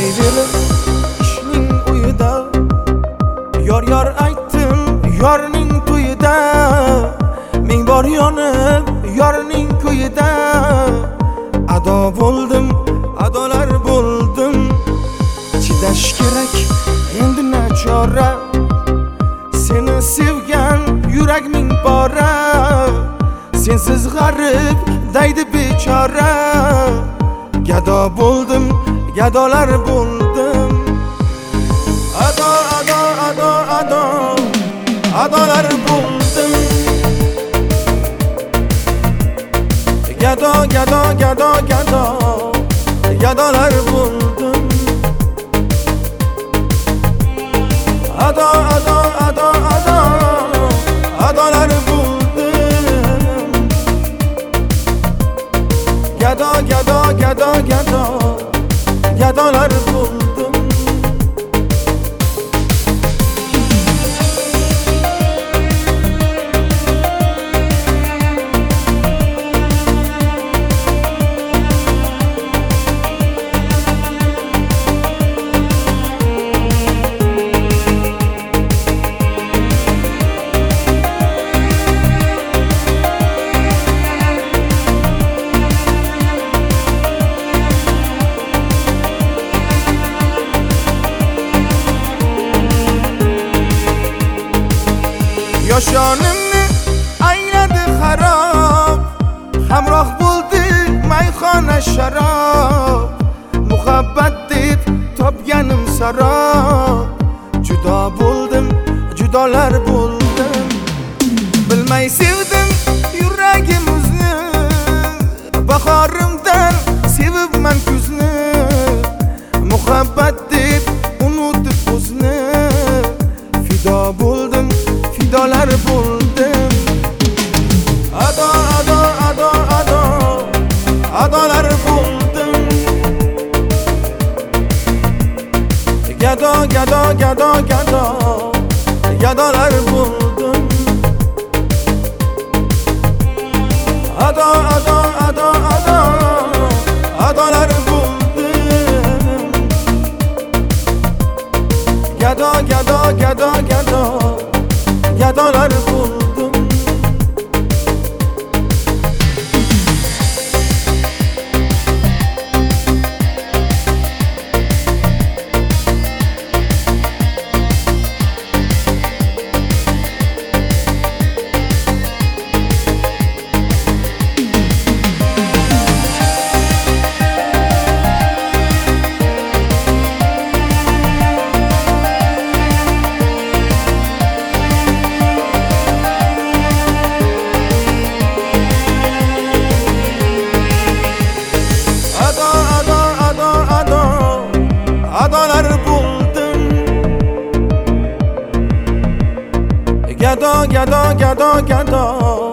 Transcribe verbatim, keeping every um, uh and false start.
Yotayverib ishning uyida, yor yor aytdim yorning to'yida, ming bor yonib yorning ko'yida. Ado bo'ldim, adolar bo'ldim, chidash kerak endi nachora. Seni sevgan yurak ming bora, sensiz g'arib daydi bechora. Gado bo'ldim, gadolar bo'ldim. Ado, ado, ado, ado, adolar bo'ldim. Gado, gado, gado, gado, gadolar bo'ldim. Ado, ado, ado, ado, adolar bo'ldim. Gado, gado, gado, gado, gadolar bo'ldim. Yoshonimni ayladi xarob, hamroh bo'ldi mayxona sharob. Muhabbat deb topganim sarob, judo bo'ldim, judolar bo'ldim. Bilmay sevdim yuragim o'zni, bahorimdan sevibman kuzni. Muhabbat deb unutib o'zni, fido bo'ldim, fidolar bo'ldim. Ado, ado, ado, ado, adolar bo'ldim. Gado, gado, gado, gado, gadolar bo'ldim. Ado, ado, ado, ado, adolar bo'ldim. Gado, gado, gado, gado, gadolar bo'ldim. Adolar bo'ldim. Gado, gado, gado, gado,